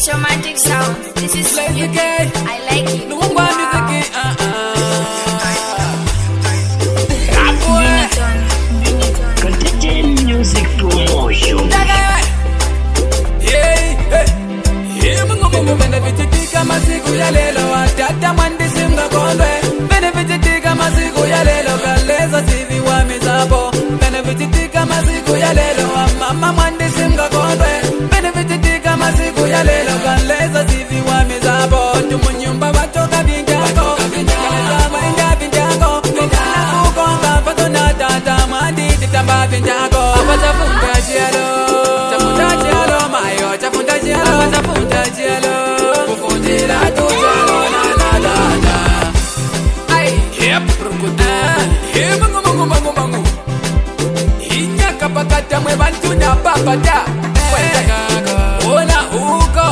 Romantic sound. This is Lazy Gay. I like it. No one music. Bring it on. Contagion Music Promotion. Benefitika masiku ya lelo watata mwandisimga kondwe. Benefitika masiku ya lelo kaleza sivi wa mizapo. Benefitika masiku ya lelo mama mwandisimga kondwe. Benefitika masiku ya lelo kaleza sivi wa mizapo. Tumunyumba watoka vinjako. Kaleza mainga vinjako. Vinjana kukonga fato na tata mwandi titamba vinjako. Apata funga jielo. Chafunda jielo mayo. Chafunda jielo. Chafunda jielo. Kufundira tu jielo na na. Ay. Yep. Hey mangu. Inya kapakata mwe bantu na papata. Ona uko.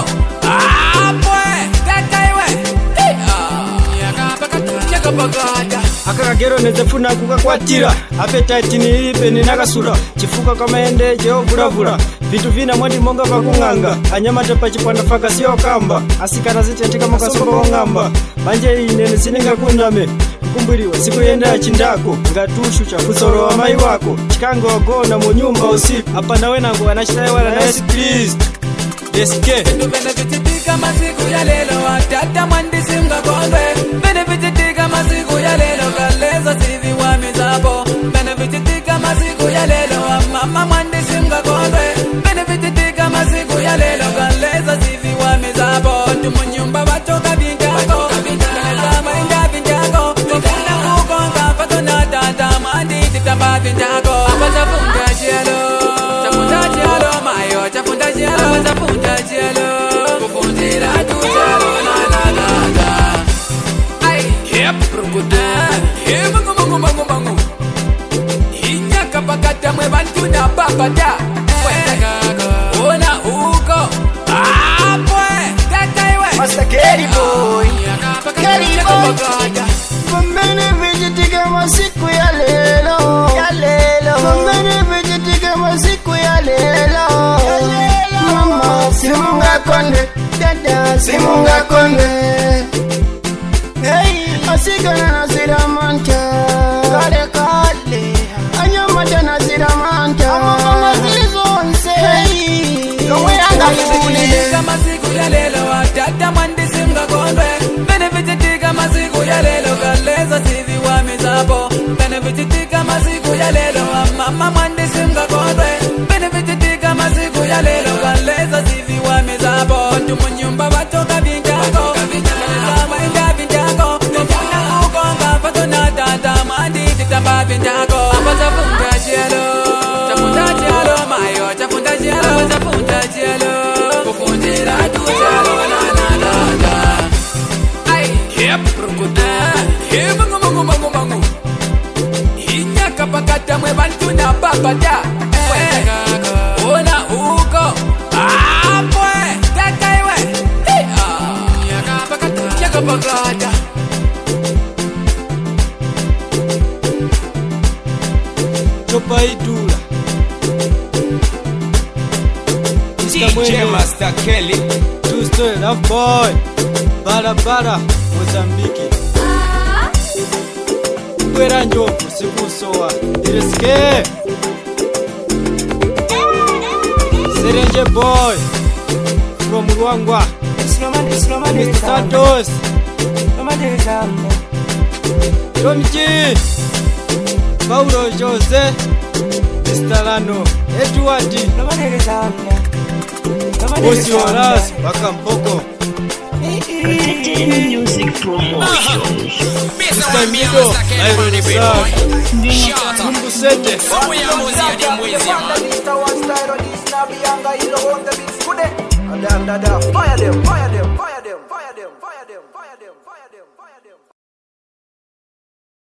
Akakagero nezefuna kukakwatira appetite ni ipe ni nakasura chifuka kama ende jeo vuravura vitu vina mwandi monga pakunganga anyamata pachipanda faka sio kamba asikana zitentika makasomba ngamba banje inene sininga kundame kumbiriwa siku yenda ya chindako ngatushu cha kusoro wa mai wako chikango wagona mu nyumba usiku hapa nawe nangu anashitaye wala nice please SK benefitika masiku ya lelo watata mwandisimga kondwe. Benefitika masiku ya lelo kaleza sivi wa mizapo. Benefitika masiku ya lelo mama mwandisimga kondwe. Benefitika masiku ya lelo kaleza sivi wa mizapo. Tumunyumba watoka vinjako. Kaleza mainga vinjako. Vinjana kukonga fato na tata mwandi titamba vinjako. Apata funga jielo. Chafunda jielo mayo. Chafunda jielo. Chafunda jielo. Kufundira tu jielo na. Ay. Yep. Hey mangu. Inya kapakata mwe bantu na papata. Ona uko. Master Kelly boy. Mamene vegetika masiku ya lelo. Mamene vegetika masiku ya lelo. Mama simunga konde. Dada simunga konde. Hey, asigana nasira manta. Kale. Anyamata nasira manta. Amama zizonse. Hey, kawanga Benefitika masiku ya lelo watata mwandisimga kondwe. Benefitika masiku ya lelo kaleza sivi wa mizapo. Benefitika masiku ya lelo mama mwandisimga kondwe. Benefitika masiku ya lelo kaleza sivi wa mizapo. Tumunyumba watoka vinjako. Kaleza mainga vinjako. Vinjana kukonga fato na tata mwandi titamba vinjako. Apata funga jielo. Chafunda jielo mayo. Chafunda jielo. Chafunda jielo. Kufundira tu jielo na. Ay. Yep. Hey mangu. Inya kapakata mwe bantu na papata. Ona uko. Yakapakata. chopa idula DJ Master Kelly Tuesday love boy Bara Mozambiki Kwera njovu sikusoa Direske Serenje boy From Ruangwa Mr. Santos Tomji Paulo Jose Mr. Lano Edward Bosi Horas Bakampoko Contagion Music Promotion. Mr. Mido Airosa Mungu Sete Fire them.